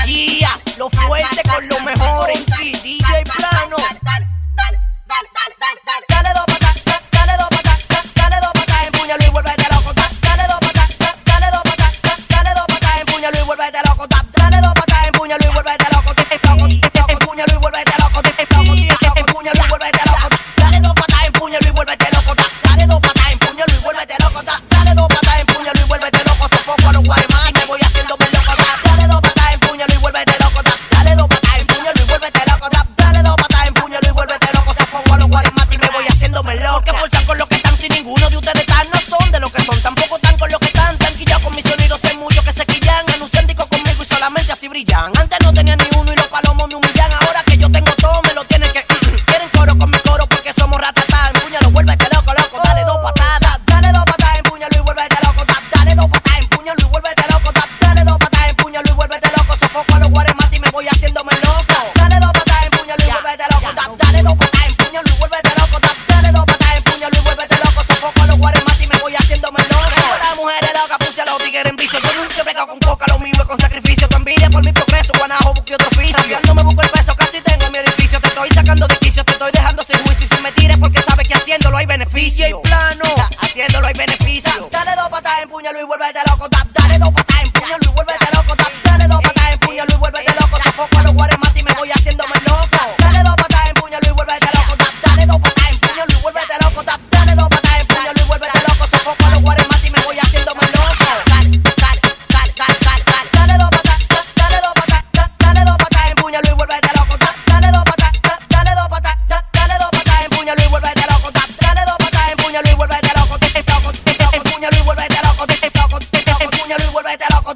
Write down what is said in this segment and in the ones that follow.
Yeah, lo fuerte con lo mejor en ti, DJ Plano. Dale dos patas, dale dos patas, dale dos patas, empúñalo y vuélvete loco. Dale dos patas, dale dos patas, dale dos patas, empúñalo y vuélvete loco. Dale dos patas, empúñalo y vuélvete loco. Empúñalo y vuélvete loco. Empúñalo y vuélvete loco. Dale dos patas, empúñalo y vuélvete loco. Dale dos patas, empúñalo y vuélvete loco. Dale dos patas, empúñalo y vuélvete loco. Sofoco a los guaremás y me voy haciéndome loco. Dale dos patas, empúñalo y vuélvete loco. Dale dos patas, empúñalo y vuélvete loco. Dale dos patas, empúñalo y vuélvete loco. Sofoco a los guaremás y me voy haciéndome loco. Que forzan con los que están, si ninguno de ustedes están, no son de los que son, tampoco están con los que están. Tanquillados con mis sonidos, hay muchos que se quillan, anunciánticos conmigo y solamente así brillan. Antes no tenía ni uno y los palomos me humillan. Ahora que yo tengo todo, me lo tienen que. Quieren coro con mi coro porque somos ratatá. Empúñalo, vuélvete loco, loco. Dale dos patadas, dale dos patas, empúñalo y vuélvete loco. Dale dos patas, empúñalo y vuélvete loco. Dale dos patas, empúñalo y vuélvete loco. Sofoco a los guaremás y me voy haciéndome loco. Dale dos patas, empúñalo y vuélvete loco. Dale dos patas, empúñalo y vuélvete loco. Dale dos patas, empúñalo y vuélvete loco. Sofoco a los guaremás y me voy haciéndome loco. Las mujeres locas, puse a los tigres en vicio. Yo nunca he pegado con coca, lo mío es con sacrificio. Tu envidia por mi progreso, guanajo, busqué otro oficio. No me busco el peso, casi tengo mi edificio. Te estoy sacando de quicio, te estoy dejando sin juicio. Y si me tires porque sabes que haciéndolo hay beneficio. DJ Plano, haciéndolo hay beneficio. Dale dos patas, empúñalo y vuélvete loco. Dale dos patas, empúñalo y vuélvete loco. Dale dos patas, empúñalo y vuélvete loco. Sofoco a los guaremás y me voy haciéndome loco. Dale dos patas, empúñalo y vuélvete loco. Dale dos patas, empúñalo y vuélvete loco. Dale dos patas, empúñalo y vuélvete loco. Sofoco a los guaremás y me voy haciéndome loco. Dale dos patas, dale dos patas, dale dos patas, empúñalo y vuélvete loco. Dale dos patas, dale dos patas, dale dos patas, empúñalo y vuélvete loco. Dale dos patas, empúñalo y vuélvete loco. Empúñalo y vuélvete loco. Empúñalo y vuélvete loco.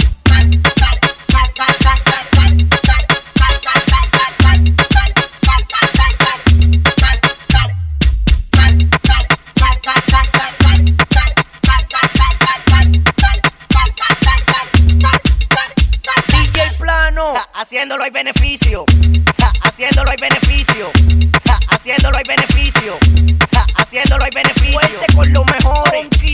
DJ Plano, haciéndolo hay beneficio. Haciéndolo hay beneficio. Haciéndolo hay beneficio. Haciéndolo hay beneficio. Fuerte con lo mejor en ti.